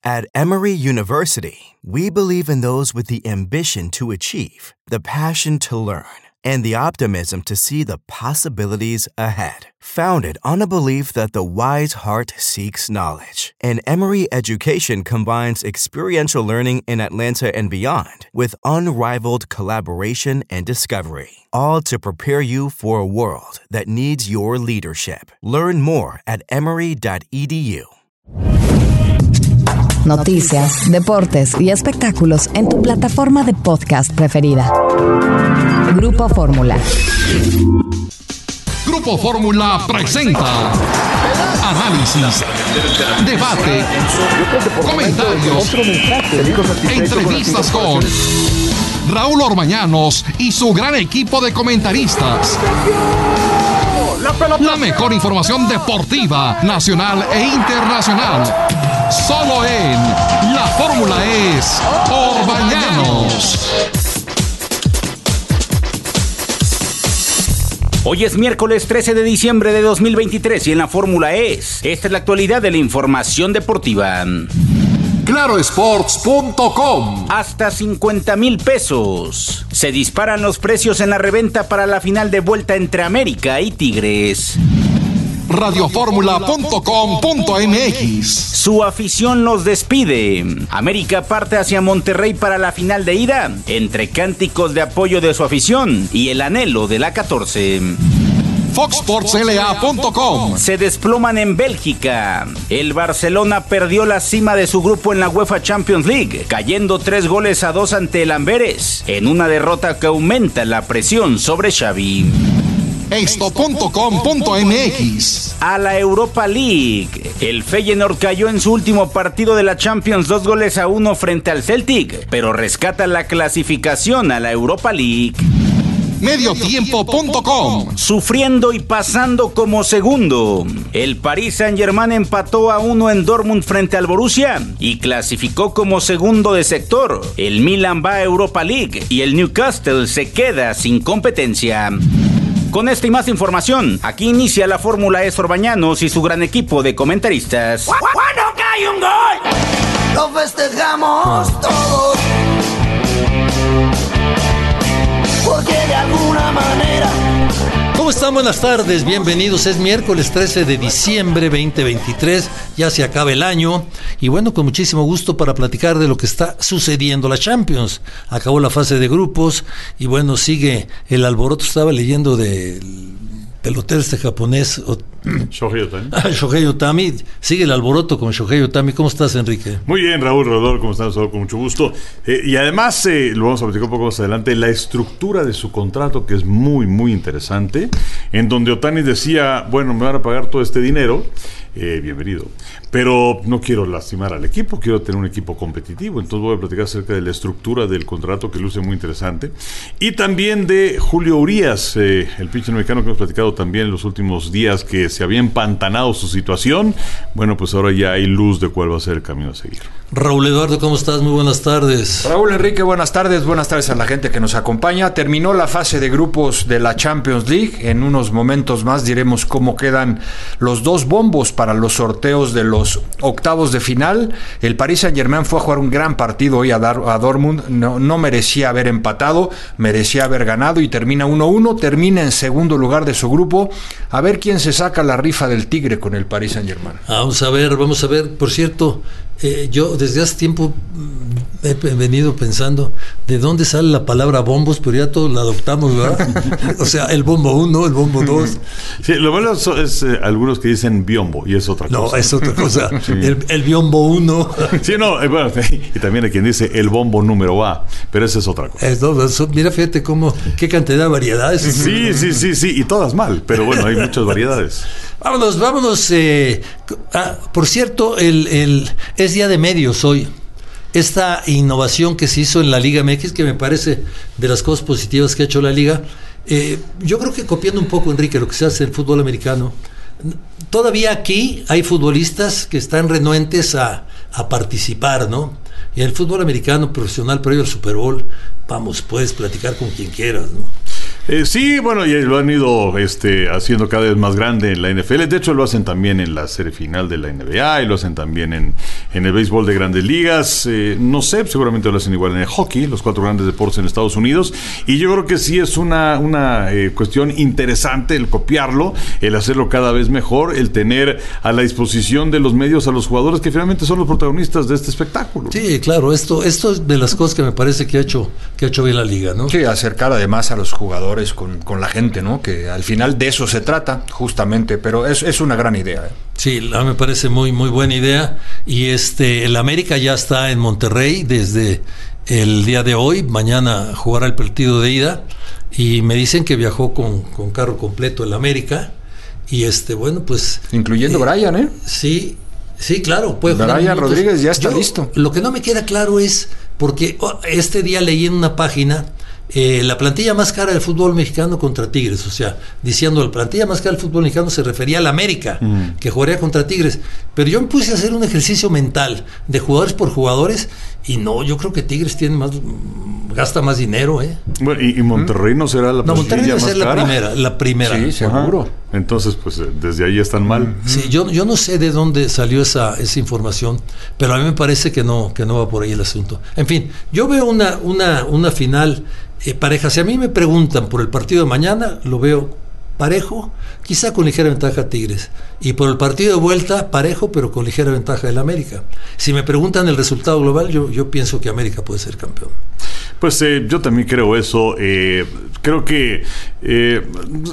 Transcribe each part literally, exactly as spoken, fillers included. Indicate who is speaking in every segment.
Speaker 1: At Emory University, we believe in those with the ambition to achieve, the passion to learn, and the optimism to see the possibilities ahead. Founded on a belief that the wise heart seeks knowledge, and Emory Education combines experiential learning in Atlanta and beyond with unrivaled collaboration and discovery, all to prepare you for a world that needs your leadership. Learn more at emory dot e d u.
Speaker 2: Noticias, deportes y espectáculos en tu plataforma de podcast preferida. Grupo Fórmula.
Speaker 3: Grupo Fórmula presenta análisis, debate, comentarios, entrevistas con Raúl Orbañanos y su gran equipo de comentaristas. La mejor información deportiva, nacional e internacional. Solo en La Fórmula es Orbañanos.
Speaker 4: Hoy es miércoles trece de diciembre de dos mil veintitrés y en La Fórmula es. Esta es la actualidad de la información deportiva.
Speaker 3: Claro Sports punto com.
Speaker 4: Hasta cincuenta mil pesos. Se disparan los precios en la reventa para la final de vuelta entre América y Tigres.
Speaker 3: radio fórmula punto com punto m x.
Speaker 4: Su afición los despide. América parte hacia Monterrey para la final de ida, entre cánticos de apoyo de su afición y el anhelo de la catorce.
Speaker 3: fox sports l a punto com.
Speaker 4: Se desploman en Bélgica. El Barcelona perdió la cima de su grupo en la UEFA Champions League, cayendo tres goles a dos ante el Amberes, en una derrota que aumenta la presión sobre Xavi.
Speaker 3: esto punto com punto m x.
Speaker 4: A la Europa League. El Feyenoord cayó en su último partido de la Champions dos goles a uno frente al Celtic, pero rescata la clasificación a la Europa League.
Speaker 3: Mediotiempo punto com.
Speaker 4: Sufriendo y pasando como segundo. El Paris Saint-Germain empató a uno en Dortmund frente al Borussia y clasificó como segundo de sector. El Milan va a Europa League y el Newcastle se queda sin competencia. Con esta y más información, aquí inicia La Fórmula es Orbañanos y su gran equipo de comentaristas.
Speaker 5: ¡Cuando cae un gol! ¡Lo festejamos todos! Porque de alguna manera...
Speaker 6: ¿Cómo están? Buenas tardes, bienvenidos. Es miércoles trece de diciembre veinte veintitrés, ya se acaba el año y bueno, con muchísimo gusto para platicar de lo que está sucediendo. La Champions acabó la fase de grupos y bueno, sigue el alboroto. Estaba leyendo del pelotero este japonés
Speaker 7: Shohei Ohtani.
Speaker 6: Ah, Shohei Ohtani, sigue el alboroto con Shohei Ohtani. ¿Cómo estás, Enrique?
Speaker 7: Muy bien, Raúl Rodolfo, ¿cómo estás? Con mucho gusto. Eh, y además, eh, lo vamos a platicar un poco más adelante, la estructura de su contrato, que es muy, muy interesante, en donde Ohtani decía, bueno, me van a pagar todo este dinero, eh, bienvenido, pero no quiero lastimar al equipo, quiero tener un equipo competitivo, entonces voy a platicar acerca de la estructura del contrato, que luce muy interesante, y también de Julio Urías, eh, el pitcher mexicano que hemos platicado también en los últimos días, que se había empantanado su situación. Bueno, pues ahora ya hay luz de cuál va a ser el camino a seguir.
Speaker 6: Raúl Eduardo, ¿cómo estás? Muy buenas tardes.
Speaker 8: Raúl Enrique, buenas tardes, buenas tardes a la gente que nos acompaña. Terminó la fase de grupos de la Champions League. En unos momentos más diremos cómo quedan los dos bombos para los sorteos de los octavos de final. El Paris Saint-Germain fue a jugar un gran partido hoy a, Dar- a Dortmund. No, no merecía haber empatado, merecía haber ganado y termina uno uno. Termina en segundo lugar de su grupo. A ver quién se saca la rifa del tigre con el Paris Saint-Germain.
Speaker 6: Vamos a ver, vamos a ver. Por cierto, eh, yo desde hace tiempo he venido pensando de dónde sale la palabra bombos, pero ya todos la adoptamos, ¿verdad? O sea, el bombo uno, el bombo dos.
Speaker 7: Sí, lo malo es, es eh, algunos que dicen biombo y es otra
Speaker 6: no,
Speaker 7: cosa.
Speaker 6: No, es otra cosa.
Speaker 7: Sí.
Speaker 6: El, el biombo uno.
Speaker 7: Sí, no, eh, bueno, y también hay quien dice el bombo número A, pero esa es otra cosa.
Speaker 6: Es, no, eso, mira, fíjate cómo, qué cantidad de variedades.
Speaker 7: Sí, sí, sí, sí, y todas mal, pero bueno, hay muchas variedades.
Speaker 6: Vámonos, vámonos. Eh, ah, por cierto, el, el, es día de medios hoy. Esta innovación que se hizo en la Liga M X, que me parece de las cosas positivas que ha hecho la Liga, eh, yo creo que copiando un poco, Enrique, lo que se hace en el fútbol americano, todavía aquí hay futbolistas que están renuentes a, a participar, ¿no? Y el fútbol americano profesional previo al Super Bowl, vamos, puedes platicar con quien quieras, ¿no?
Speaker 7: Eh, sí, bueno, y lo han ido este, haciendo cada vez más grande en la N F L. De hecho, lo hacen también en la serie final de la N B A y lo hacen también en, en el béisbol de grandes ligas. Eh, no sé, seguramente lo hacen igual en el hockey, los cuatro grandes deportes en Estados Unidos. Y yo creo que sí es una, una eh, cuestión interesante el copiarlo, el hacerlo cada vez mejor, el tener a la disposición de los medios a los jugadores que finalmente son los protagonistas de este espectáculo.
Speaker 6: Sí, claro, esto, esto es de las cosas que me parece que ha hecho, que ha hecho bien la liga, ¿no?
Speaker 8: Sí, acercar además a los jugadores Con, con la gente, ¿no? Que al final de eso se trata, justamente, pero es, es una gran idea. ¿eh?
Speaker 6: Sí, a mí me parece muy, muy buena idea. Y este, el América ya está en Monterrey desde el día de hoy. Mañana jugará el partido de ida. Y me dicen que viajó con, con carro completo el América. Y este, bueno, pues.
Speaker 8: Incluyendo eh, Brian, ¿eh?
Speaker 6: Sí, sí, claro. Puede
Speaker 8: Brian Rodríguez ya está
Speaker 6: Yo,
Speaker 8: listo.
Speaker 6: Lo que no me queda claro es, porque oh, este día leí en una página. Eh, la plantilla más cara del fútbol mexicano contra Tigres, o sea, diciendo la plantilla más cara del fútbol mexicano se refería a la América, mm. que jugaría contra Tigres, pero yo me puse a hacer un ejercicio mental de jugadores por jugadores y no, yo creo que Tigres tiene más, gasta más dinero, ¿eh?
Speaker 7: Bueno, y, y Monterrey no será la
Speaker 6: no, Monterrey debe
Speaker 7: más
Speaker 6: ser
Speaker 7: cara.
Speaker 6: la primera, la primera.
Speaker 8: Sí, seguro.
Speaker 7: Ajá. Entonces, pues desde ahí están mal.
Speaker 6: Sí, yo, yo no sé de dónde salió esa, esa información, pero a mí me parece que no, que no va por ahí el asunto. En fin, yo veo una, una, una final eh, pareja. Si a mí me preguntan por el partido de mañana, lo veo parejo, quizá con ligera ventaja Tigres. Y por el partido de vuelta, parejo, pero con ligera ventaja del América. Si me preguntan el resultado global, yo, yo pienso que América puede ser campeón.
Speaker 7: Pues eh, yo también creo eso. Eh, creo que eh,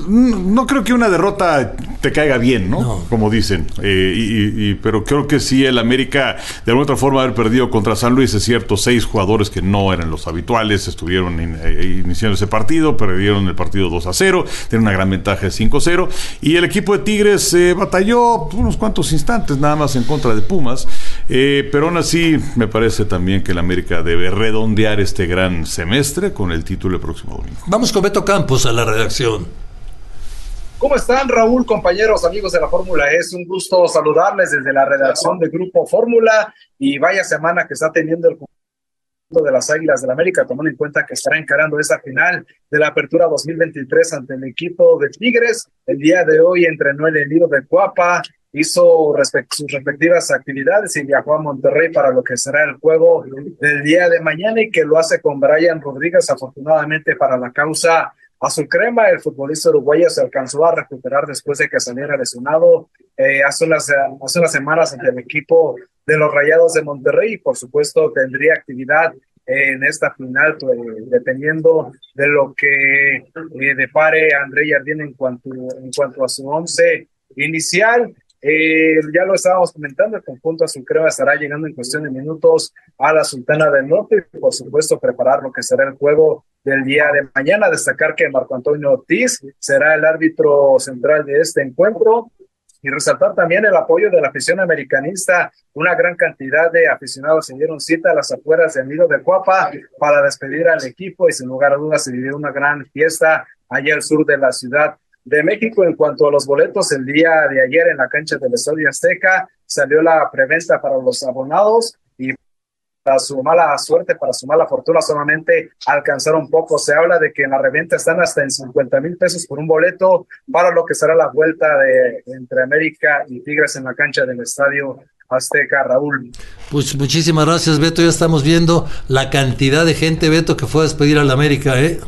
Speaker 7: no creo que una derrota te caiga bien, ¿no? no. Como dicen. Eh, y, y, pero creo que sí el América, de alguna otra forma, haber perdido contra San Luis, es cierto, seis jugadores que no eran los habituales, estuvieron in, eh, iniciando ese partido, perdieron el partido dos a cero, tienen una gran ventaja de cinco a cero. Y el equipo de Tigres eh, batalló unos cuantos instantes nada más en contra de Pumas. Eh, pero aún así, me parece también que el América debe redondear este gran semestre con el título el próximo domingo.
Speaker 6: Vamos con Beto Campos a la redacción.
Speaker 9: ¿Cómo están, Raúl, compañeros, amigos de la Fórmula? Es un gusto saludarles desde la redacción de Grupo Fórmula y vaya semana que está teniendo el conjunto de las Águilas del América, tomando en cuenta que estará encarando esa final de la Apertura dos mil veintitrés ante el equipo de Tigres. El día de hoy entrenó en el nido de Cuapa, hizo respect- sus respectivas actividades y viajó a Monterrey para lo que será el juego del día de mañana y que lo hace con Brian Rodríguez. Afortunadamente para la causa azul crema, el futbolista uruguayo se alcanzó a recuperar después de que saliera lesionado eh, hace, unas, hace unas semanas ante el equipo de los Rayados de Monterrey y por supuesto tendría actividad en esta final, pues, dependiendo de lo que eh, depare André Jardín en cuanto, en cuanto a su once inicial. Eh, ya lo estábamos comentando, el conjunto azul crema estará llegando en cuestión de minutos a la Sultana del Norte y por supuesto preparar lo que será el juego del día de mañana. Destacar que Marco Antonio Ortiz será el árbitro central de este encuentro y resaltar también el apoyo de la afición americanista. Una gran cantidad de aficionados se dieron cita a las afueras del nido de Cuapa para despedir al equipo y sin lugar a dudas se vivió una gran fiesta allá al sur de la ciudad de México. En cuanto a los boletos, el día de ayer en la cancha del Estadio Azteca salió la preventa para los abonados y para su mala suerte, para su mala fortuna, solamente alcanzaron poco. Se habla de que en la reventa están hasta en cincuenta mil pesos por un boleto para lo que será la vuelta de entre América y Tigres en la cancha del Estadio Azteca, Raúl.
Speaker 6: Pues muchísimas gracias, Beto. Ya estamos viendo la cantidad de gente, Beto, que fue a despedir a la América, ¿eh?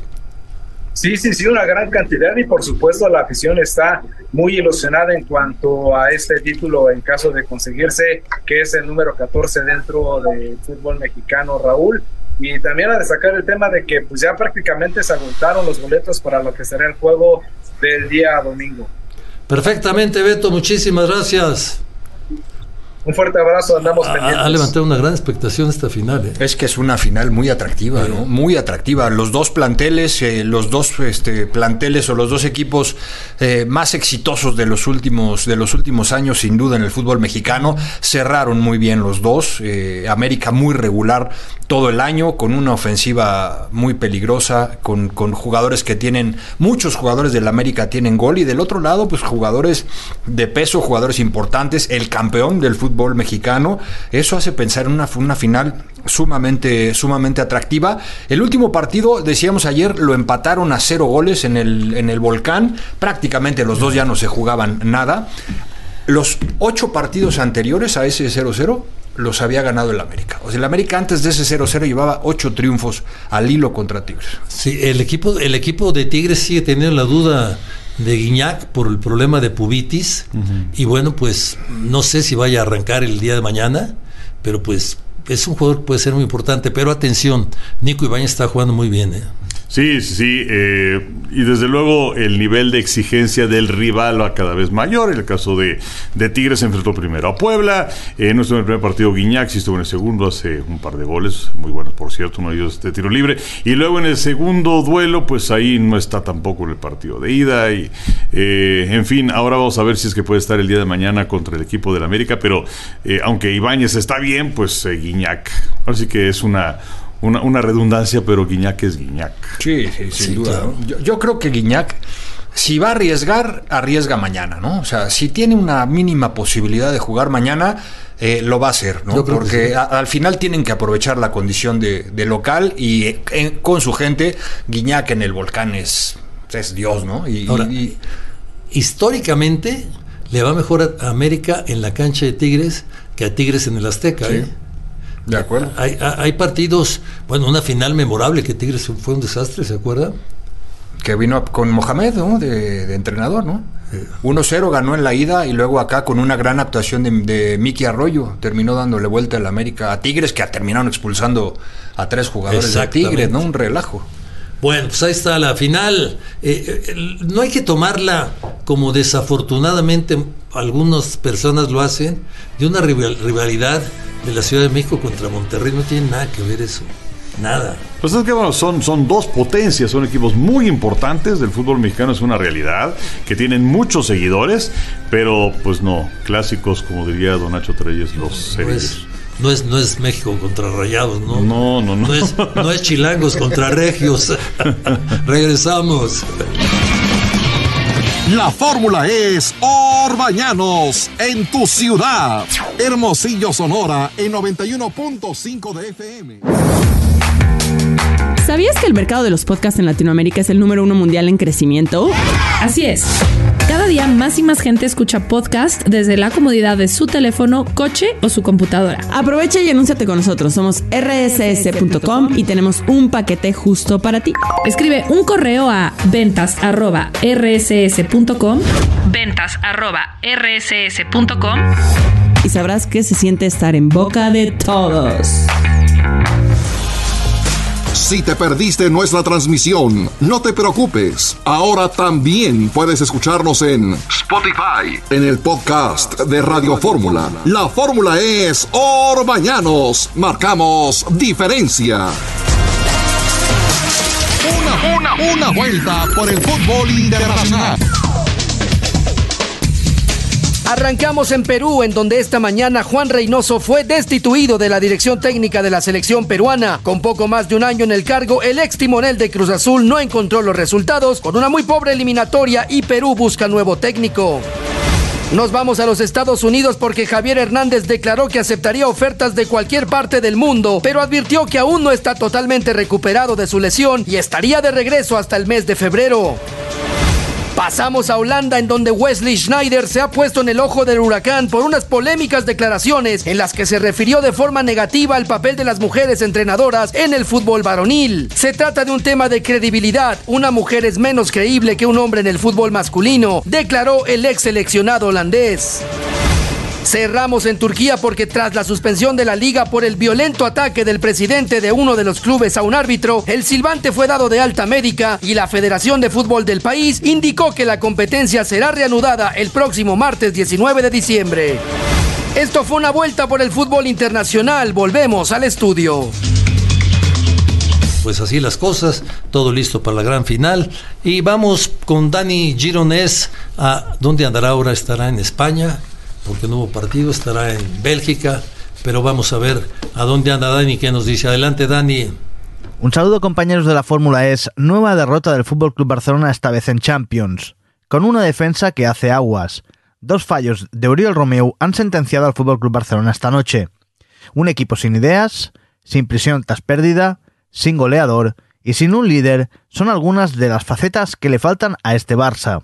Speaker 9: Sí, sí, sí, una gran cantidad y por supuesto la afición está muy ilusionada en cuanto a este título en caso de conseguirse, que es el número catorce dentro del fútbol mexicano, Raúl. Y también a destacar el tema de que pues ya prácticamente se agotaron los boletos para lo que será el juego del día domingo.
Speaker 6: Perfectamente, Beto, muchísimas gracias.
Speaker 9: Un fuerte abrazo, andamos
Speaker 6: ha,
Speaker 9: pendientes.
Speaker 6: Ha levantado una gran expectación esta final, ¿eh?
Speaker 8: Es que es una final muy atractiva, ¿no? Muy atractiva. Los dos planteles, eh, los dos este, planteles o los dos equipos eh, más exitosos de los últimos de los últimos años, sin duda, en el fútbol mexicano, cerraron muy bien los dos. Eh, América muy regular todo el año, con una ofensiva muy peligrosa, con, con jugadores que tienen, muchos jugadores del América tienen gol, y del otro lado, pues jugadores de peso, jugadores importantes, el campeón del fútbol fútbol mexicano. Eso hace pensar en una, una final sumamente, sumamente atractiva. El último partido, decíamos ayer, lo empataron a cero goles en el, en el Volcán. Prácticamente los dos ya no se jugaban nada. Los ocho partidos anteriores a ese cero cero los había ganado el América. O sea, el América antes de ese cero cero llevaba ocho triunfos al hilo contra Tigres.
Speaker 6: Sí, el equipo, el equipo de Tigres sigue teniendo la duda de Guiñac por el problema de pubitis. Uh-huh. Y bueno, pues no sé si vaya a arrancar el día de mañana, pero pues es un jugador que puede ser muy importante. Pero atención, Nico Ibáñez está jugando muy bien, ¿eh?
Speaker 7: Sí, sí, sí, eh, y desde luego el nivel de exigencia del rival va cada vez mayor. En el caso de, de Tigres se enfrentó primero a Puebla, eh, no estuvo en el primer partido Guiñac, sí estuvo en el segundo, hace un par de goles, muy buenos por cierto, uno de ellos de tiro libre, y luego en el segundo duelo, pues ahí no está tampoco en el partido de ida, y eh, en fin, ahora vamos a ver si es que puede estar el día de mañana contra el equipo del América, pero eh, aunque Ibáñez está bien, pues eh, Guiñac, así que es una... Una, una redundancia, pero Guiñac es Guiñac.
Speaker 8: Sí, sí, sin
Speaker 6: sí,
Speaker 8: duda.
Speaker 6: claro.
Speaker 8: Yo, yo creo que Guiñac, si va a arriesgar, arriesga mañana, ¿no? O sea, si tiene una mínima posibilidad de jugar mañana, eh, lo va a hacer, ¿no? Porque sí. a, al final tienen que aprovechar la condición de, de local y eh, con su gente. Guiñac en el Volcán es, es Dios, ¿no? Y,
Speaker 6: Ahora,
Speaker 8: y,
Speaker 6: históricamente le va mejor a América en la cancha de Tigres que a Tigres en el Azteca,
Speaker 8: sí.
Speaker 6: ¿eh?
Speaker 8: De acuerdo.
Speaker 6: Hay, hay partidos, bueno, una final memorable que Tigres fue un desastre, ¿se acuerda?
Speaker 8: Que vino con Mohamed, ¿no? De, de entrenador, ¿no? Eh. uno cero ganó en la ida y luego acá con una gran actuación de, de Miki Arroyo terminó dándole vuelta a la América a Tigres, que terminaron expulsando a tres jugadores de Tigres, ¿no? Un relajo.
Speaker 6: Bueno, pues ahí está la final. Eh, eh, no hay que tomarla como desafortunadamente algunas personas lo hacen, de una rival, rivalidad de la Ciudad de México contra Monterrey. No tiene nada que ver eso, nada.
Speaker 7: Pues es que bueno, son, son dos potencias, son equipos muy importantes del fútbol mexicano, es una realidad, que tienen muchos seguidores, pero pues no, clásicos como diría Don Nacho Treyes, los serios.
Speaker 6: No es, no es México contra Rayados, ¿no?
Speaker 7: No, no, no.
Speaker 6: No es, no es Chilangos contra Regios. Regresamos.
Speaker 3: La fórmula es Orbañanos en tu ciudad. Hermosillo, Sonora, en noventa y uno punto cinco de F M.
Speaker 10: ¿Sabías que el mercado de los podcasts en Latinoamérica es el número uno mundial en crecimiento?
Speaker 11: Así es. Cada día más y más gente escucha podcast desde la comodidad de su teléfono, coche o su computadora.
Speaker 10: Aprovecha y anúnciate con nosotros. Somos erre ese ese punto com y tenemos un paquete justo para ti.
Speaker 11: Escribe un correo a ventas arroba erre ese ese punto com ventas arroba erre ese ese punto com
Speaker 10: y sabrás que se siente estar en boca de todos.
Speaker 3: Si te perdiste nuestra transmisión, no te preocupes. Ahora también puedes escucharnos en Spotify, en el podcast de Radio Fórmula. La fórmula es Orbañanos. Marcamos diferencia. Una, una, una vuelta por el fútbol internacional.
Speaker 12: Arrancamos en Perú, en donde esta mañana Juan Reynoso fue destituido de la dirección técnica de la selección peruana. Con poco más de un año en el cargo, el ex timonel de Cruz Azul no encontró los resultados con una muy pobre eliminatoria y Perú busca nuevo técnico. Nos vamos a los Estados Unidos porque Javier Hernández declaró que aceptaría ofertas de cualquier parte del mundo, pero advirtió que aún no está totalmente recuperado de su lesión y estaría de regreso hasta el mes de febrero. Pasamos a Holanda, en donde Wesley Sneijder se ha puesto en el ojo del huracán por unas polémicas declaraciones en las que se refirió de forma negativa al papel de las mujeres entrenadoras en el fútbol varonil. Se trata de un tema de credibilidad. Una mujer es menos creíble que un hombre en el fútbol masculino, declaró el ex seleccionado holandés. Cerramos en Turquía porque tras la suspensión de la liga por el violento ataque del presidente de uno de los clubes a un árbitro, el silbante fue dado de alta médica y la Federación de Fútbol del país indicó que la competencia será reanudada el próximo martes diecinueve de diciembre. Esto fue una vuelta por el fútbol internacional. Volvemos al estudio.
Speaker 6: Pues así las cosas, todo listo para la gran final. Y vamos con Dani Gironès. ¿A dónde andará ahora? ¿Estará en España? Porque no hubo partido, estará en Bélgica, pero vamos a ver a dónde anda Dani, qué nos dice. Adelante, Dani.
Speaker 13: Un saludo, compañeros de la Fórmula E S. Nueva derrota del F C Barcelona, esta vez en Champions, con una defensa que hace aguas. Dos fallos de Oriol Romeu han sentenciado al F C Barcelona esta noche. Un equipo sin ideas, sin presión tras pérdida, sin goleador y sin un líder son algunas de las facetas que le faltan a este Barça.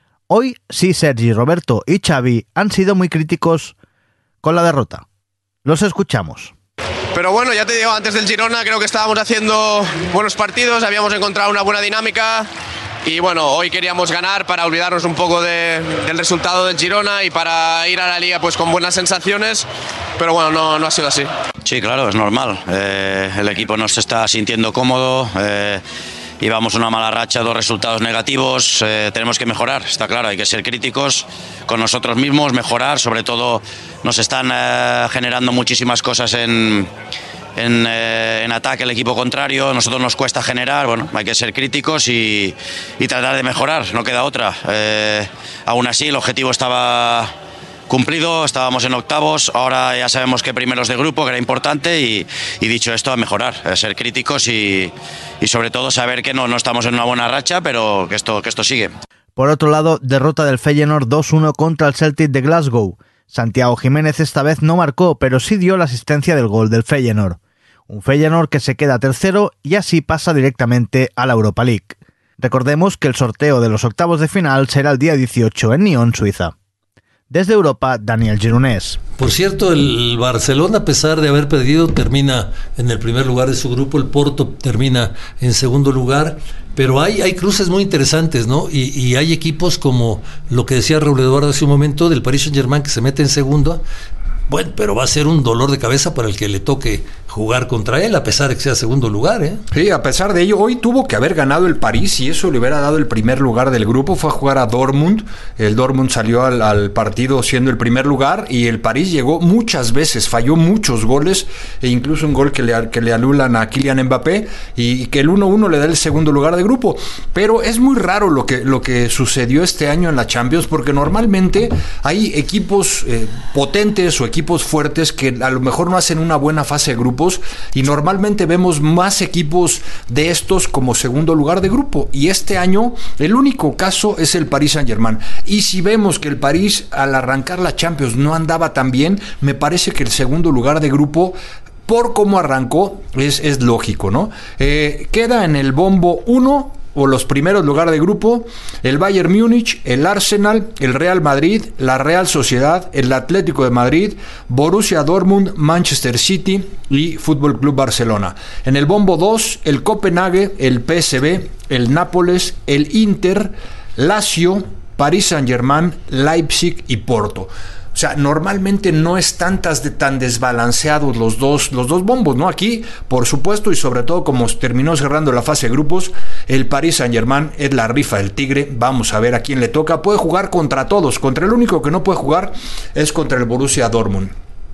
Speaker 13: Hoy sí Sergi, Roberto y Xavi han sido muy críticos con la derrota. Los escuchamos.
Speaker 14: Pero bueno, ya te digo, antes del Girona creo que estábamos haciendo buenos partidos, habíamos encontrado una buena dinámica y bueno, hoy queríamos ganar para olvidarnos un poco de, del resultado del Girona y para ir a la Liga pues con buenas sensaciones, pero bueno, no, no ha sido así.
Speaker 15: Sí, claro, es normal. Eh, el equipo no se está sintiendo cómodo. Eh, Llevamos una mala racha, dos resultados negativos, eh, tenemos que mejorar, está claro, hay que ser críticos con nosotros mismos, mejorar, sobre todo nos están eh, generando muchísimas cosas en, en, eh, en ataque el equipo contrario, a nosotros nos cuesta generar, bueno, hay que ser críticos y, y tratar de mejorar, no queda otra. Eh, aún así el objetivo estaba cumplido, estábamos en octavos, ahora ya sabemos que primeros de grupo, que era importante y, y dicho esto, a mejorar, a ser críticos y, y sobre todo saber que no, no estamos en una buena racha, pero que esto, que esto sigue.
Speaker 13: Por otro lado, derrota del Feyenoord dos uno contra el Celtic de Glasgow. Santiago Jiménez esta vez no marcó, pero sí dio la asistencia del gol del Feyenoord. Un Feyenoord que se queda tercero y así pasa directamente a la Europa League. Recordemos que el sorteo de los octavos de final será el día dieciocho en Nyon, Suiza. Desde Europa, Daniel Gironès.
Speaker 6: Por cierto, el Barcelona, a pesar de haber perdido, termina en el primer lugar de su grupo, el Porto termina en segundo lugar, pero hay, hay cruces muy interesantes, ¿no? Y, y hay equipos como lo que decía Raúl Eduardo hace un momento, del Paris Saint-Germain, que se mete en segundo. Bueno, pero va a ser un dolor de cabeza para el que le toque jugar contra él, a pesar de que sea segundo lugar, ¿eh?
Speaker 8: Sí, a pesar de ello, hoy tuvo que haber ganado el París y eso le hubiera dado el primer lugar del grupo. Fue a jugar a Dortmund. El Dortmund salió al, al partido siendo el primer lugar y el París llegó muchas veces, falló muchos goles e incluso un gol que le, que le anulan a Kylian Mbappé y que el uno uno le da el segundo lugar de grupo. Pero es muy raro lo que, lo que sucedió este año en la Champions, porque normalmente hay equipos eh, potentes o equipos equipos fuertes que a lo mejor no hacen una buena fase de grupos y normalmente vemos más equipos de estos como segundo lugar de grupo y este año el único caso es el Paris Saint-Germain y si vemos que el París al arrancar la Champions no andaba tan bien, me parece que el segundo lugar de grupo por cómo arrancó es, es lógico, ¿no? Eh, queda en el bombo uno o los primeros lugares de grupo, el Bayern Múnich, el Arsenal, el Real Madrid, la Real Sociedad, el Atlético de Madrid, Borussia Dortmund, Manchester City y Fútbol Club Barcelona. En el bombo dos, el Copenhague, el P S V, el Nápoles, el Inter, Lazio, Paris Saint-Germain, Leipzig y Porto. O sea, normalmente no están tan desbalanceados los dos, los dos bombos, ¿no? Aquí, por supuesto, y sobre todo como terminó cerrando la fase de grupos, el Paris Saint-Germain es la rifa del tigre. Vamos a ver a quién le toca. Puede jugar contra todos. Contra el único que no puede jugar es contra el Borussia Dortmund.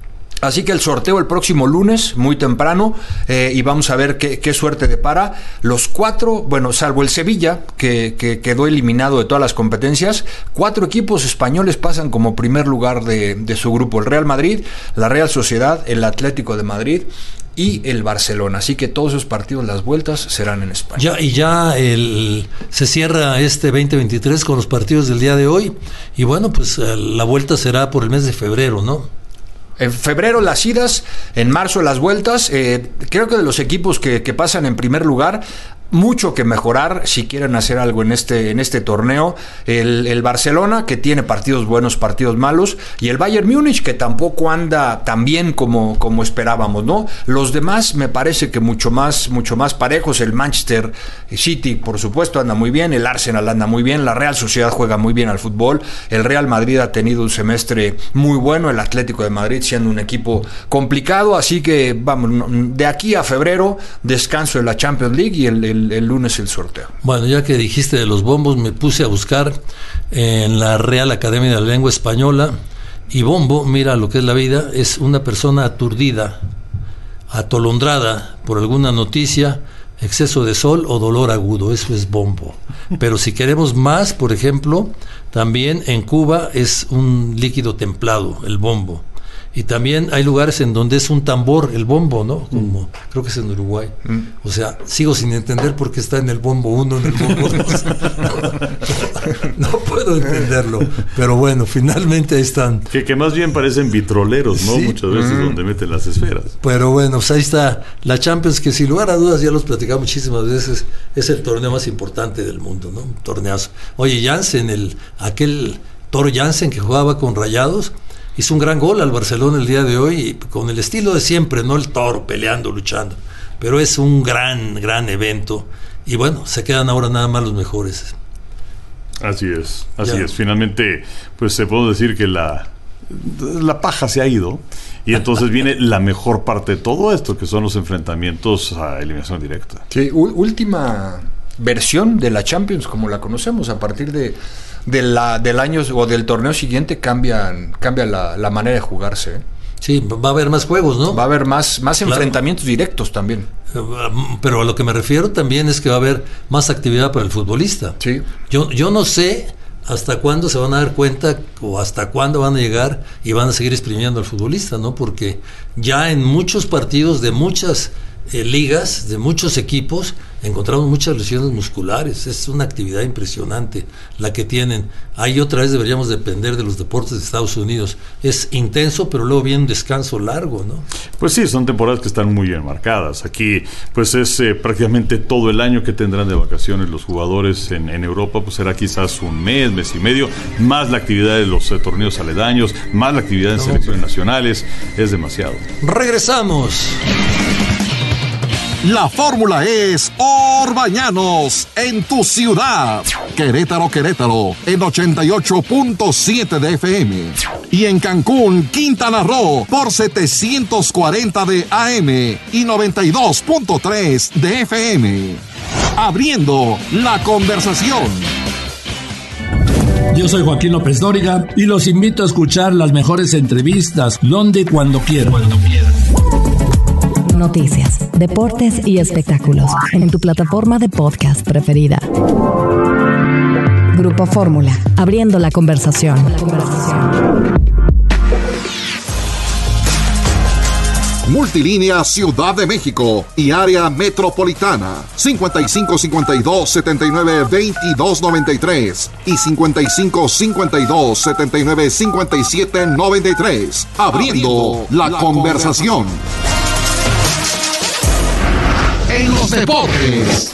Speaker 8: Así que el sorteo el próximo lunes, muy temprano, eh, y vamos a ver qué, qué suerte depara. Los cuatro, bueno, salvo el Sevilla, que, que quedó eliminado de todas las competencias, cuatro equipos españoles pasan como primer lugar de, de su grupo. El Real Madrid, la Real Sociedad, el Atlético de Madrid y el Barcelona. Así que todos esos partidos, las vueltas, serán en España.
Speaker 6: Ya, y ya el, se cierra este veinte veintitrés con los partidos del día de hoy. Y bueno, pues la vuelta será por el mes de febrero, ¿no?
Speaker 8: En febrero las idas, en marzo las vueltas. Eh, creo que de los equipos que, que pasan en primer lugar, mucho que mejorar si quieren hacer algo en este, en este torneo. El, el Barcelona, que tiene partidos buenos, partidos malos, y el Bayern Múnich, que tampoco anda tan bien como, como esperábamos, ¿no? Los demás me parece que mucho más, mucho más parejos. El Manchester City, por supuesto, anda muy bien, el Arsenal anda muy bien, la Real Sociedad juega muy bien al fútbol, el Real Madrid ha tenido un semestre muy bueno, el Atlético de Madrid siendo un equipo complicado, así que vamos, de aquí a febrero, descanso de la Champions League y el, el el lunes el sorteo.
Speaker 6: Bueno, ya que dijiste de los bombos, me puse a buscar en la Real Academia de la Lengua Española y bombo, mira lo que es la vida, es una persona aturdida, atolondrada por alguna noticia, exceso de sol o dolor agudo, eso es bombo. Pero si queremos más, por ejemplo, también en Cuba es un líquido templado, el bombo. Y también hay lugares en donde es un tambor, el bombo, ¿no? Como mm. creo que es en Uruguay. Mm. O sea, sigo sin entender por qué está en el bombo uno, en el bombo dos. No, no puedo entenderlo. Pero bueno, finalmente ahí están.
Speaker 7: Que, que más bien parecen vitroleros, ¿no? Sí. Muchas veces mm. donde meten las esferas.
Speaker 6: Pero bueno, pues ahí está la Champions, que sin lugar a dudas, ya los platicamos muchísimas veces, es el torneo más importante del mundo, ¿no? Un torneazo. Oye, Jansen, el, aquel Toro Jansen que jugaba con Rayados, hizo un gran gol al Barcelona el día de hoy, y con el estilo de siempre, no el Toro peleando, luchando, pero es un gran, gran evento, y bueno, se quedan ahora nada más los mejores.
Speaker 7: Así es, así ya. es. Finalmente, pues se puede decir que la, la paja se ha ido, y entonces viene la mejor parte de todo esto, que son los enfrentamientos a eliminación directa.
Speaker 8: Sí, u- última versión de la Champions como la conocemos. A partir de De la, del año o del torneo siguiente cambian, cambia la, la manera de jugarse, ¿eh?
Speaker 6: Sí, va a haber más juegos, ¿no?
Speaker 8: Va a haber más, más claro. enfrentamientos directos también.
Speaker 6: Pero a lo que me refiero también es que va a haber más actividad para el futbolista.
Speaker 8: Sí.
Speaker 6: Yo, yo no sé hasta cuándo se van a dar cuenta o hasta cuándo van a llegar y van a seguir exprimiendo al futbolista, ¿no? Porque ya en muchos partidos de muchas eh, ligas, de muchos equipos, encontramos muchas lesiones musculares. Es una actividad impresionante la que tienen. Ahí otra vez deberíamos depender de los deportes de Estados Unidos. Es intenso, pero luego viene un descanso largo, ¿no?
Speaker 7: Pues sí, son temporadas que están muy bien marcadas. Aquí pues es eh, prácticamente todo el año que tendrán de vacaciones los jugadores. En, en Europa pues será quizás un mes, mes y medio, más la actividad de los eh, torneos aledaños, más la actividad en no, selecciones pero... nacionales. Es demasiado.
Speaker 6: Regresamos.
Speaker 3: La fórmula es Orbañanos en tu ciudad. Querétaro, Querétaro en ochenta y ocho punto siete de F M. Y en Cancún, Quintana Roo por setecientos cuarenta de A M y noventa y dos punto tres de F M. Abriendo la conversación.
Speaker 16: Yo soy Joaquín López Dóriga y los invito a escuchar las mejores entrevistas donde y cuando quieran. Cuando quieran.
Speaker 2: Noticias, deportes y espectáculos en tu plataforma de podcast preferida. Grupo Fórmula, abriendo la conversación. La conversación.
Speaker 3: Multilínea Ciudad de México y área metropolitana cincuenta y cinco cincuenta y dos setenta y nueve veintidós noventa y tres y cincuenta y cinco cincuenta y dos setenta y nueve cincuenta y siete noventa y tres. Abriendo la, la conversación. En los deportes.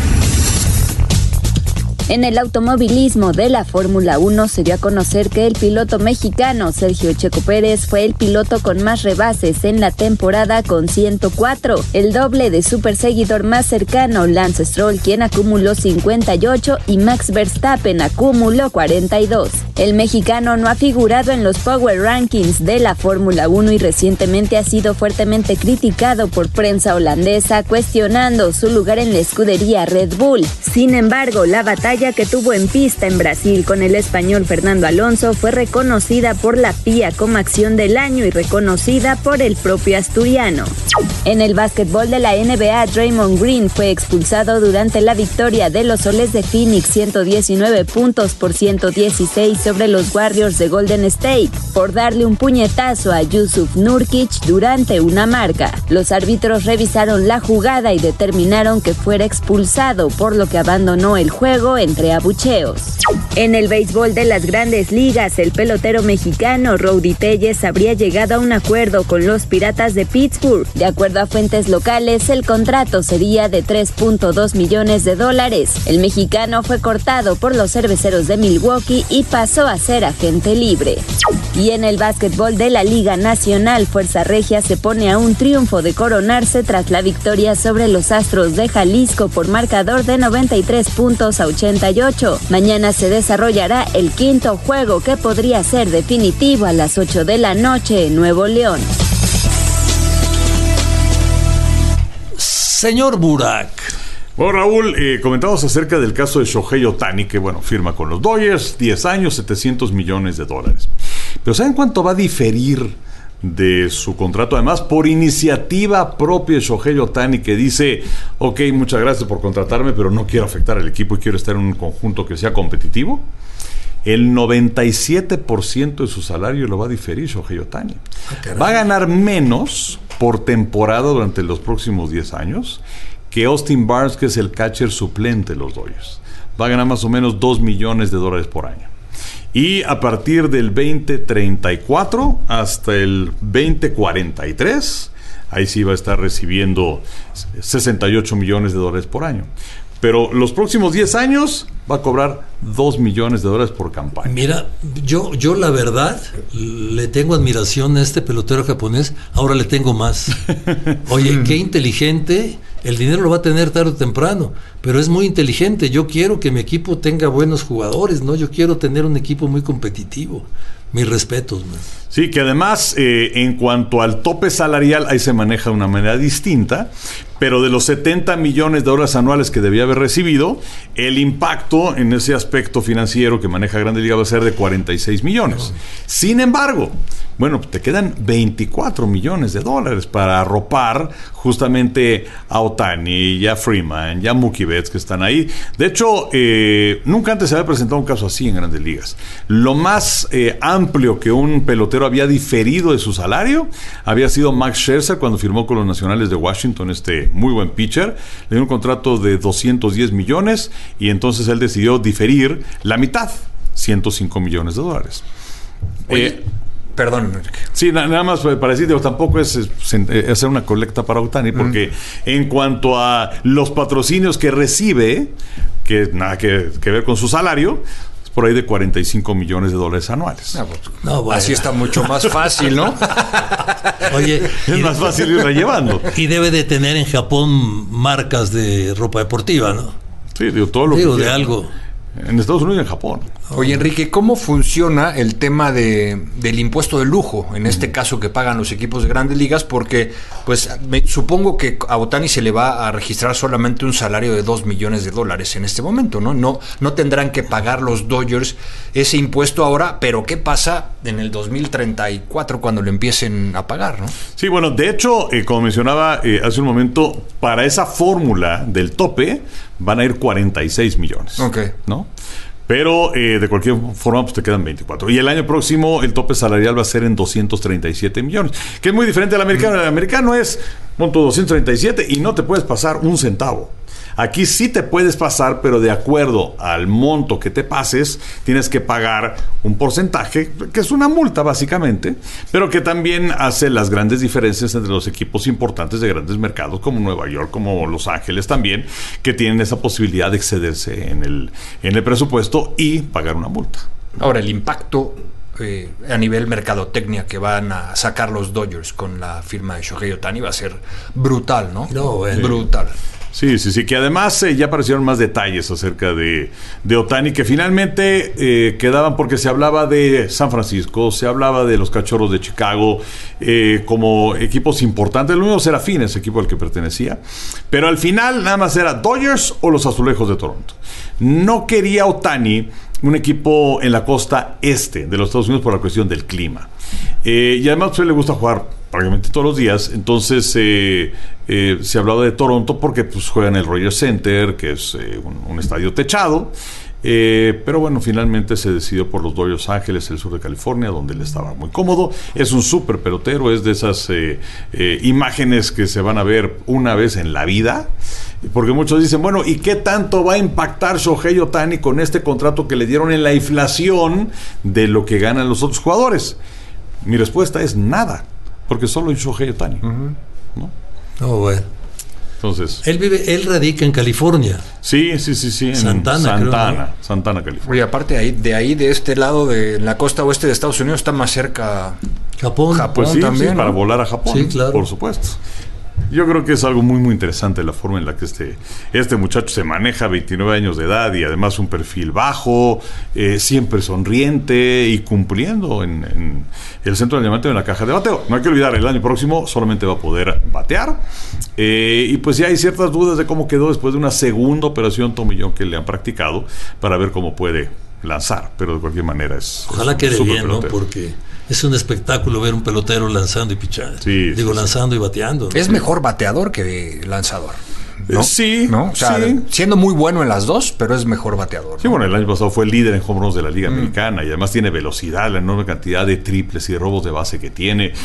Speaker 17: En el automovilismo de la Fórmula uno se dio a conocer que el piloto mexicano Sergio Checo Pérez fue el piloto con más rebases en la temporada con ciento cuatro, el doble de su perseguidor más cercano Lance Stroll, quien acumuló cincuenta y ocho, y Max Verstappen acumuló cuarenta y dos. El mexicano no ha figurado en los Power Rankings de la Fórmula uno y recientemente ha sido fuertemente criticado por prensa holandesa, cuestionando su lugar en la escudería Red Bull. Sin embargo, la batalla que tuvo en pista en Brasil con el español Fernando Alonso fue reconocida por la F I A como acción del año y reconocida por el propio asturiano. En el básquetbol de la N B A, Draymond Green fue expulsado durante la victoria de los Soles de Phoenix ciento diecinueve puntos por ciento dieciséis sobre los Warriors de Golden State por darle un puñetazo a Jusuf Nurkic durante una marca. Los árbitros revisaron la jugada y determinaron que fuera expulsado, por lo que abandonó el juego entre abucheos. En el béisbol de las Grandes Ligas, el pelotero mexicano Rowdy Tellez habría llegado a un acuerdo con los Piratas de Pittsburgh. De acuerdo a fuentes locales, el contrato sería de tres punto dos millones de dólares. El mexicano fue cortado por los Cerveceros de Milwaukee y pasó a ser agente libre. Y en el básquetbol de la Liga Nacional, Fuerza Regia se pone a un triunfo de coronarse tras la victoria sobre los Astros de Jalisco por marcador de noventa y tres puntos a ochenta y ocho. Mañana se desarrollará el quinto juego, que podría ser definitivo a las ocho de la noche en Nuevo León.
Speaker 6: Señor Burak.
Speaker 7: Bueno, Raúl, eh, comentamos acerca del caso de Shohei Ohtani, que bueno, firma con los Dodgers, diez años, setecientos millones de dólares. Pero ¿saben cuánto va a diferir de su contrato? Además, por iniciativa propia de Shohei Ohtani, que dice, ok, muchas gracias por contratarme, pero no quiero afectar al equipo y quiero estar en un conjunto que sea competitivo. el noventa y siete por ciento de su salario lo va a diferir Shohei Ohtani.
Speaker 6: Ah,
Speaker 7: va a ganar menos por temporada durante los próximos diez años que Austin Barnes, que es el catcher suplente de los Dodgers. Va a ganar más o menos dos millones de dólares por año. Y a partir del veinte treinta y cuatro hasta el veinte cuarenta y tres, ahí sí va a estar recibiendo sesenta y ocho millones de dólares por año. Pero los próximos diez años va a cobrar dos millones de dólares por campaña.
Speaker 6: Mira, yo, yo la verdad le tengo admiración a este pelotero japonés, ahora le tengo más. Oye, qué inteligente, el dinero lo va a tener tarde o temprano, pero es muy inteligente. Yo quiero que mi equipo tenga buenos jugadores, ¿no? Yo quiero tener un equipo muy competitivo. Mis respetos, man.
Speaker 7: Sí, que además, eh, en cuanto al tope salarial, ahí se maneja de una manera distinta, pero de los setenta millones de dólares anuales que debía haber recibido, el impacto en ese aspecto financiero que maneja Grande Liga va a ser de cuarenta y seis millones. No. Sin embargo, bueno, te quedan veinticuatro millones de dólares para arropar justamente a Ohtani, y a Freeman, y a Mookie Betts, que están ahí. De hecho, eh, nunca antes se había presentado un caso así en Grandes Ligas. Lo más eh, amplio que un pelotero había diferido de su salario había sido Max Scherzer cuando firmó con los Nacionales de Washington, este muy buen pitcher. Le dio un contrato de doscientos diez millones y entonces él decidió diferir la mitad, ciento cinco millones de dólares.
Speaker 8: Oye,
Speaker 7: eh,
Speaker 8: Perdón, Enrique.
Speaker 7: Sí, na- nada más para decir, digo, tampoco es, es, es hacer una colecta para Ohtani, porque mm. en cuanto a los patrocinios que recibe, que nada que, que ver con su salario, es por ahí de cuarenta y cinco millones de dólares anuales.
Speaker 8: No, pues, no, bueno. Así está mucho más fácil, ¿no?
Speaker 6: Oye,
Speaker 7: es más fácil ir llevando.
Speaker 6: Y debe de tener en Japón marcas de ropa deportiva, ¿no?
Speaker 7: Sí, digo, todo lo
Speaker 6: digo,
Speaker 7: que
Speaker 6: de
Speaker 7: quiera.
Speaker 6: algo.
Speaker 7: En Estados Unidos y en Japón.
Speaker 8: Oye, Enrique, ¿cómo funciona el tema de, del impuesto de lujo? En este caso que pagan los equipos de Grandes Ligas, porque pues me, supongo que a Ohtani se le va a registrar solamente un salario de dos millones de dólares en este momento, ¿no? No, no tendrán que pagar los Dodgers ese impuesto ahora, pero ¿qué pasa en el dos mil treinta y cuatro cuando lo empiecen a pagar, ¿no?
Speaker 7: Sí, bueno, de hecho, eh, como mencionaba eh, hace un momento, para esa fórmula del tope van a ir cuarenta y seis millones.
Speaker 8: Ok.
Speaker 7: ¿No? Pero eh, de cualquier forma pues te quedan veinticuatro. Y el año próximo el tope salarial va a ser en doscientos treinta y siete millones, que es muy diferente al americano. El americano es monto doscientos treinta y siete y no te puedes pasar un centavo. Aquí sí te puedes pasar, pero de acuerdo al monto que te pases, tienes que pagar un porcentaje, que es una multa básicamente, pero que también hace las grandes diferencias entre los equipos importantes de grandes mercados, como Nueva York, como Los Ángeles también, que tienen esa posibilidad de excederse en el, en el presupuesto y pagar una multa.
Speaker 8: Ahora, el impacto eh, a nivel mercadotecnia que van a sacar los Dodgers con la firma de Shohei Ohtani va a ser brutal, ¿no?
Speaker 6: No, bueno.
Speaker 8: Brutal.
Speaker 7: Sí, sí, sí, que además eh, ya aparecieron más detalles acerca de, de Ohtani, que finalmente eh, quedaban porque se hablaba de San Francisco, se hablaba de los Cachorros de Chicago eh, como equipos importantes. El único Serafín, ese equipo al que pertenecía, pero al final nada más era Dodgers o los Azulejos de Toronto. No quería Ohtani un equipo en la costa este de los Estados Unidos por la cuestión del clima. Eh, y además pues, a él le gusta jugar prácticamente todos los días, entonces eh, eh, se hablaba de Toronto porque pues, juega en el Rogers Center, que es eh, un, un estadio techado, eh, pero bueno, finalmente se decidió por los Dodgers Ángeles, el sur de California, donde él estaba muy cómodo. Es un súper pelotero, es de esas eh, eh, imágenes que se van a ver una vez en la vida, porque muchos dicen, bueno, ¿y qué tanto va a impactar Shohei Ohtani con este contrato que le dieron en la inflación de lo que ganan los otros jugadores? Mi respuesta es nada, porque solo hay Shohei Ohtani, uh-huh. ¿no?
Speaker 6: Oh, bueno.
Speaker 7: Entonces,
Speaker 6: él vive, él radica en California.
Speaker 7: Sí, sí, sí, sí. En
Speaker 6: Santana,
Speaker 7: Santana,
Speaker 6: creo, ¿no?
Speaker 7: Santana, California.
Speaker 8: Y aparte ahí, de ahí, de este lado, de la costa oeste de Estados Unidos, está más cerca
Speaker 6: Japón.
Speaker 8: Japón
Speaker 7: pues sí,
Speaker 8: también,
Speaker 7: sí,
Speaker 8: ¿no?
Speaker 7: para volar a Japón,
Speaker 6: sí, claro.
Speaker 7: Por supuesto. Yo creo que es algo muy, muy interesante la forma en la que este, este muchacho se maneja, veintinueve años de edad y además un perfil bajo, eh, siempre sonriente y cumpliendo en, en el centro de llamamiento en la caja de bateo. No hay que olvidar, el año próximo solamente va a poder batear. Eh, y pues ya hay ciertas dudas de cómo quedó después de una segunda operación tomillón que le han practicado para ver cómo puede lanzar, pero de cualquier manera es...
Speaker 6: Ojalá
Speaker 7: es
Speaker 6: quede bien,
Speaker 7: pelotero.
Speaker 6: ¿no? Porque es un espectáculo ver un pelotero lanzando y pichando.
Speaker 7: Sí,
Speaker 6: Digo,
Speaker 7: sí,
Speaker 6: lanzando sí. y bateando, ¿no?
Speaker 8: Es mejor bateador que lanzador. ¿no?
Speaker 7: Sí,
Speaker 8: ¿no? O sea,
Speaker 7: sí.
Speaker 8: siendo muy bueno en las dos, pero es mejor bateador, ¿no?
Speaker 7: Sí, bueno, el año pasado fue el líder en home runs de la Liga mm. Americana y además tiene velocidad, la enorme cantidad de triples y de robos de base que tiene.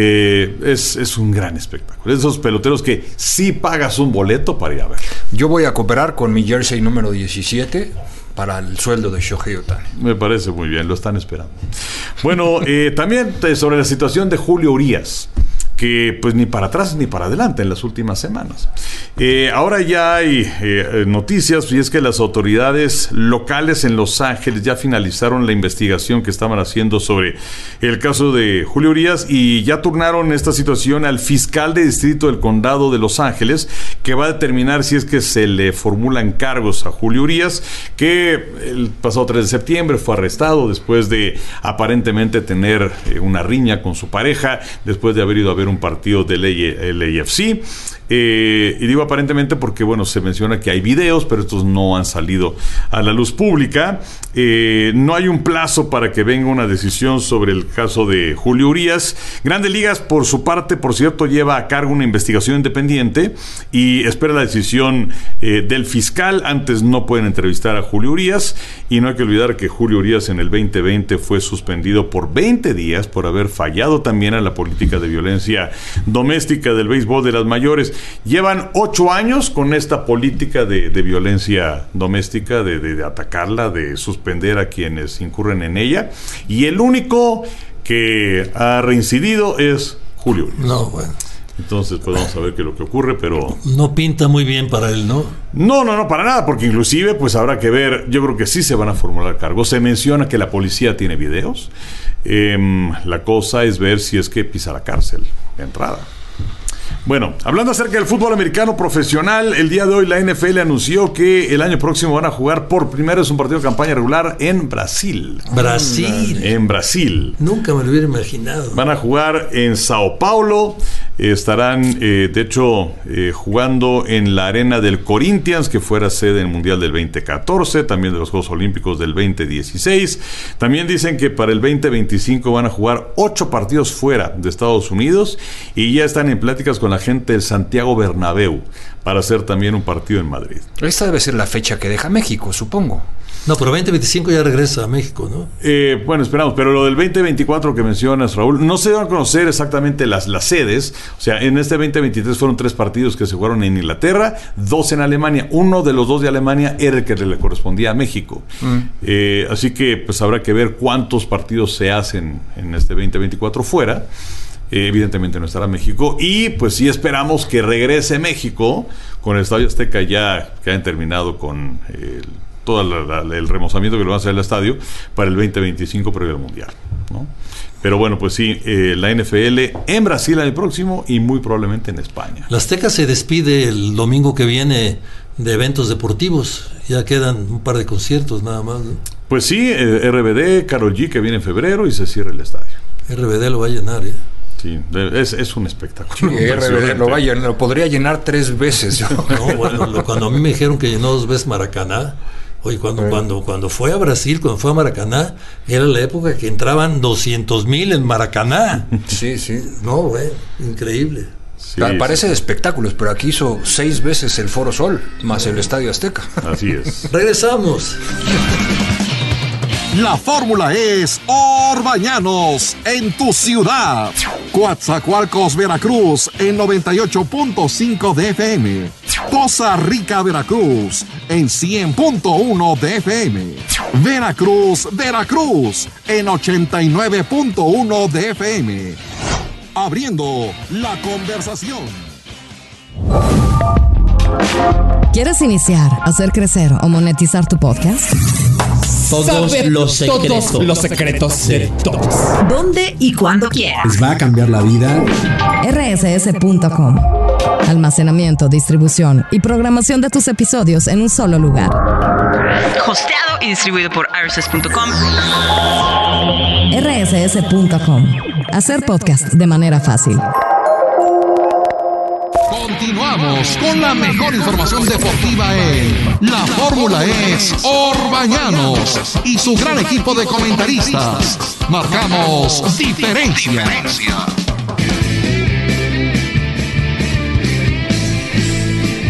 Speaker 7: Eh, es, es un gran espectáculo. Esos peloteros que sí pagas un boleto para ir a ver.
Speaker 8: Yo voy a cooperar con mi jersey número diecisiete para el sueldo de Shohei Ohtani.
Speaker 7: Me parece muy bien, lo están esperando. Bueno, eh, también sobre la situación de Julio Urías, que pues ni para atrás ni para adelante en las últimas semanas. Eh, ahora ya hay eh, noticias, y es que las autoridades locales en Los Ángeles ya finalizaron la investigación que estaban haciendo sobre el caso de Julio Urías y ya turnaron esta situación al fiscal de distrito del condado de Los Ángeles, que va a determinar si es que se le formulan cargos a Julio Urías, que el pasado tres de septiembre fue arrestado después de aparentemente tener eh, una riña con su pareja, después de haber ido a ver un partido del L A F C. Eh, y digo aparentemente porque, bueno, se menciona que hay videos, pero estos no han salido a la luz pública. Eh, no hay un plazo para que venga una decisión sobre el caso de Julio Urías. Grandes Ligas, por su parte, por cierto, lleva a cargo una investigación independiente y espera la decisión eh, del fiscal. Antes no pueden entrevistar a Julio Urías, y no hay que olvidar que Julio Urías en el veinte veinte fue suspendido por veinte días por haber fallado también a la política de violencia doméstica del béisbol de las mayores. Llevan ocho años con esta política de, de violencia doméstica, de, de, de atacarla, de suspender a quienes incurren en ella, y el único que ha reincidido es Julio Urías.
Speaker 6: No, bueno.
Speaker 7: Entonces, pues vamos a ver qué es lo que ocurre, pero...
Speaker 6: No pinta muy bien para él, ¿no?
Speaker 7: No, no, no, para nada, porque inclusive, pues habrá que ver, yo creo que sí se van a formular cargos. Se menciona que la policía tiene videos. Eh, la cosa es ver si es que pisa la cárcel de entrada. Bueno, hablando acerca del fútbol americano profesional, el día de hoy la N F L anunció que el año próximo van a jugar por primera vez un partido de campaña regular en Brasil.
Speaker 6: Brasil.
Speaker 7: En Brasil.
Speaker 6: Nunca me lo hubiera imaginado.
Speaker 7: Van a jugar en Sao Paulo. Estarán, eh, de hecho, eh, jugando en la arena del Corinthians, que fuera sede del Mundial del veinte catorce, también de los Juegos Olímpicos del veinte dieciséis. También dicen que para el veinte veinticinco van a jugar ocho partidos fuera de Estados Unidos, y ya están en pláticas con la gente del Santiago Bernabéu para hacer también un partido en Madrid.
Speaker 8: Esta debe ser la fecha que deja México, supongo.
Speaker 6: No, pero veinte veinticinco ya regresa a México, ¿no?
Speaker 7: Eh, bueno, esperamos, pero lo del veinte veinticuatro que mencionas, Raúl, no se van a conocer exactamente las, las sedes. O sea, en este veinte veintitrés fueron tres partidos que se jugaron en Inglaterra, dos en Alemania. Uno de los dos de Alemania era el que le correspondía a México. Mm. Eh, así que pues habrá que ver cuántos partidos se hacen en este veinte veinticuatro fuera. Eh, evidentemente no estará México, y pues sí esperamos que regrese México con el Estadio Azteca ya que hayan terminado con el todo la, la, el remozamiento que le van a hacer al estadio para el veinte veinticinco previo al Mundial, ¿no? Pero bueno, pues sí, eh, la N F L en Brasil el próximo y muy probablemente en España.
Speaker 6: La Azteca se despide el domingo que viene de eventos deportivos. Ya quedan un par de conciertos nada más, ¿no?
Speaker 7: Pues sí, eh, R B D, Karol G, que viene en febrero, y se cierra el estadio.
Speaker 6: R B D lo va a llenar, ¿eh?
Speaker 7: Sí, es, es un espectáculo.
Speaker 8: Sí, R B D lo, va a llenar, lo podría llenar tres veces.
Speaker 6: No, bueno, lo, cuando a mí me dijeron que llenó dos veces Maracaná. Oye, cuando, sí. cuando, cuando fue a Brasil, cuando fue a Maracaná, era la época que entraban doscientos mil en Maracaná.
Speaker 8: Sí, sí.
Speaker 6: No, güey, increíble.
Speaker 8: Sí, parece sí. de espectáculos, pero aquí hizo seis veces el Foro Sol, más el Estadio Azteca.
Speaker 7: Así es.
Speaker 6: Regresamos.
Speaker 3: La fórmula es Orbañanos en tu ciudad. Coatzacoalcos, Veracruz en noventa y ocho punto cinco de F M. Poza Rica, Veracruz en cien punto uno de F M. Veracruz, Veracruz en ochenta y nueve punto uno de F M. Abriendo la conversación.
Speaker 2: ¿Quieres iniciar, hacer crecer o monetizar tu podcast?
Speaker 18: Todos los secretos, todos los secretos de todos.
Speaker 2: ¿Dónde y cuándo quieras?
Speaker 18: Les va a cambiar la vida.
Speaker 2: R S S punto com. Almacenamiento, distribución y programación de tus episodios en un solo lugar.
Speaker 19: Hosteado y distribuido por R S S punto com.
Speaker 2: R S S punto com. Hacer podcast de manera fácil.
Speaker 3: Continuamos con la mejor información deportiva en La Fórmula es Orbañanos y su gran equipo de comentaristas. Marcamos diferencia.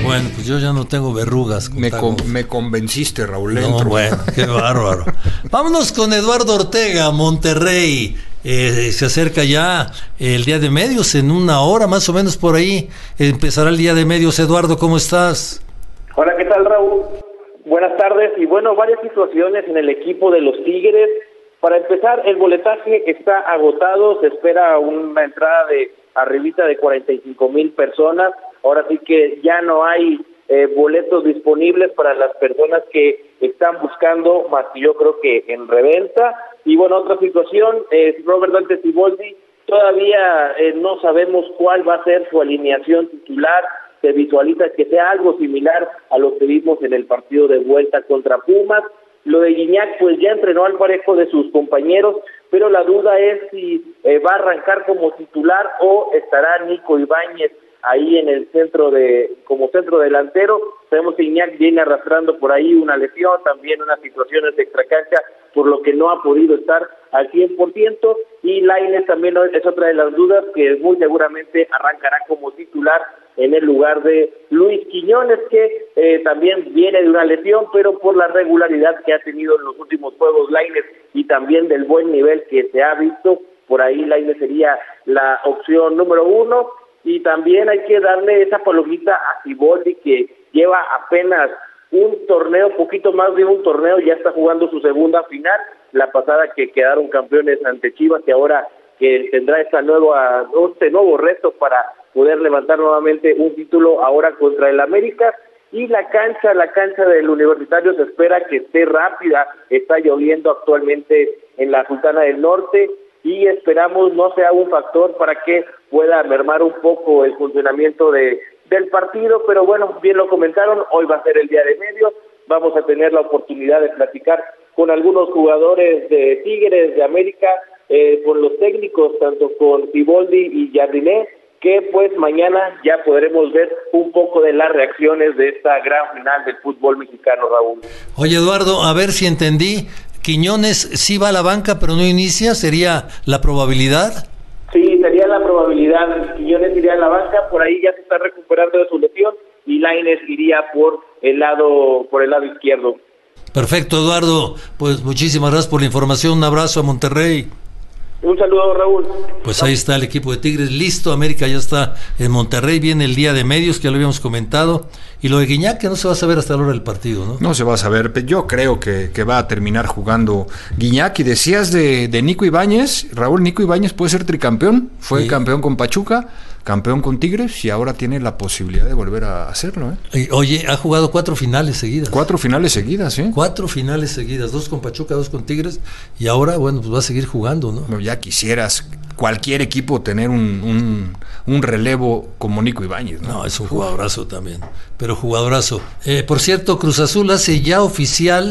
Speaker 6: Bueno, pues yo ya no tengo verrugas.
Speaker 8: Me, con, me convenciste, Raúl.
Speaker 6: No,
Speaker 8: entro.
Speaker 6: bueno, qué bárbaro. Vámonos con Eduardo Ortega, Monterrey. Eh, se acerca ya el Día de Medios, en una hora más o menos por ahí. Empezará el Día de Medios. Eduardo, ¿cómo estás?
Speaker 20: Hola, ¿qué tal, Raúl? Buenas tardes. Y bueno, varias situaciones en el equipo de los Tigres. Para empezar, el boletaje está agotado. Se espera una entrada de arribita de cuarenta y cinco mil personas. Ahora sí que ya no hay eh, boletos disponibles para las personas que están buscando, más que yo creo que en reventa. Y bueno, otra situación, eh, Robert Dante Siboldi, todavía eh, no sabemos cuál va a ser su alineación titular. Se visualiza que sea algo similar a lo que vimos en el partido de vuelta contra Pumas. Lo de Guiñac, pues ya entrenó al parejo de sus compañeros, pero la duda es si eh, va a arrancar como titular o estará Nico Ibáñez ahí en el centro de, como centro delantero. Sabemos que Guiñac viene arrastrando por ahí una lesión, también unas situaciones de extracancha, por lo que no ha podido estar al cien por ciento, y Lainez también es otra de las dudas, que muy seguramente arrancará como titular en el lugar de Luis Quiñones, que eh, también viene de una lesión, pero por la regularidad que ha tenido en los últimos juegos Lainez y también del buen nivel que se ha visto, por ahí Lainez sería la opción número uno. Y también hay que darle esa palomita a Siboldi, que lleva apenas un torneo, poquito más de un torneo, ya está jugando su segunda final, la pasada que quedaron campeones ante Chivas, y ahora que tendrá esta nueva, este nuevo reto para poder levantar nuevamente un título ahora contra el América. Y la cancha, la cancha del Universitario se espera que esté rápida, está lloviendo actualmente en la Sultana del Norte, y esperamos no sea un factor para que pueda mermar un poco el funcionamiento de del partido, pero bueno, bien lo comentaron, hoy va a ser el Día de Medios, vamos a tener la oportunidad de platicar con algunos jugadores de Tigres, de América, eh, con los técnicos, tanto con Siboldi y Jardiné, que pues mañana ya podremos ver un poco de las reacciones de esta gran final del fútbol mexicano, Raúl.
Speaker 6: Oye, Eduardo, a ver si entendí, Quiñones sí va a la banca pero no inicia, ¿sería la probabilidad?
Speaker 20: Sí, sería la probabilidad. Quiñones iría a la banca, por ahí ya se está recuperando de su lesión, y Lainez iría por el lado por el lado izquierdo.
Speaker 6: Perfecto, Eduardo, pues muchísimas gracias por la información, un abrazo a Monterrey.
Speaker 20: Un saludo, Raúl.
Speaker 6: Pues ahí está el equipo de Tigres, listo, América ya está en Monterrey, viene el Día de Medios, que ya lo habíamos comentado, y lo de Guiñac, que no se va a saber hasta la hora del partido, ¿no?
Speaker 8: No se va a saber, yo creo que, que va a terminar jugando Guiñac. Y decías de, de Nico Ibáñez, Raúl, Nico Ibáñez puede ser tricampeón, fue sí. campeón con Pachuca, campeón con Tigres, y ahora tiene la posibilidad de volver a hacerlo, ¿eh?
Speaker 6: Oye, ha jugado cuatro finales seguidas.
Speaker 8: Cuatro finales seguidas, ¿eh?
Speaker 6: Cuatro finales seguidas, dos con Pachuca, dos con Tigres, y ahora, bueno, pues va a seguir jugando, ¿no?
Speaker 8: No, ya quisieras cualquier equipo tener un, un, un relevo como Nico Ibáñez, ¿no?
Speaker 6: No, es un jugadorazo también, pero jugadorazo. Eh, por cierto, Cruz Azul hace ya oficial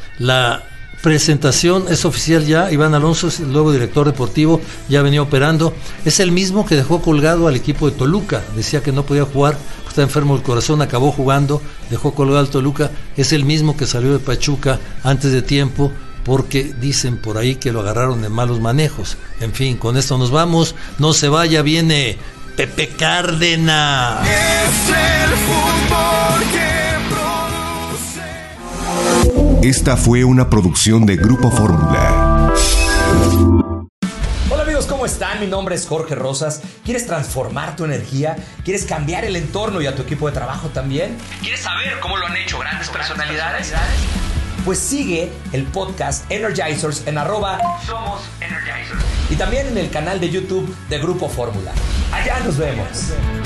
Speaker 6: la presentación, es oficial ya, Iván Alonso es el nuevo director deportivo, ya venía operando, es el mismo que dejó colgado al equipo de Toluca, decía que no podía jugar, está enfermo del corazón, acabó jugando, dejó colgado al Toluca, es el mismo que salió de Pachuca antes de tiempo, porque dicen por ahí que lo agarraron de malos manejos. En fin, con esto nos vamos, no se vaya, viene Pepe Cárdenas.
Speaker 5: Es el fútbol que
Speaker 3: Esta fue una producción de Grupo Fórmula.
Speaker 21: Hola amigos, ¿cómo están? Mi nombre es Jorge Rosas. ¿Quieres transformar tu energía? ¿Quieres cambiar el entorno y a tu equipo de trabajo también? ¿Quieres saber cómo lo han hecho grandes personalidades? Pues sigue el podcast Energizers en arroba Somos Energizers. Y también en el canal de YouTube de Grupo Fórmula. Allá nos vemos.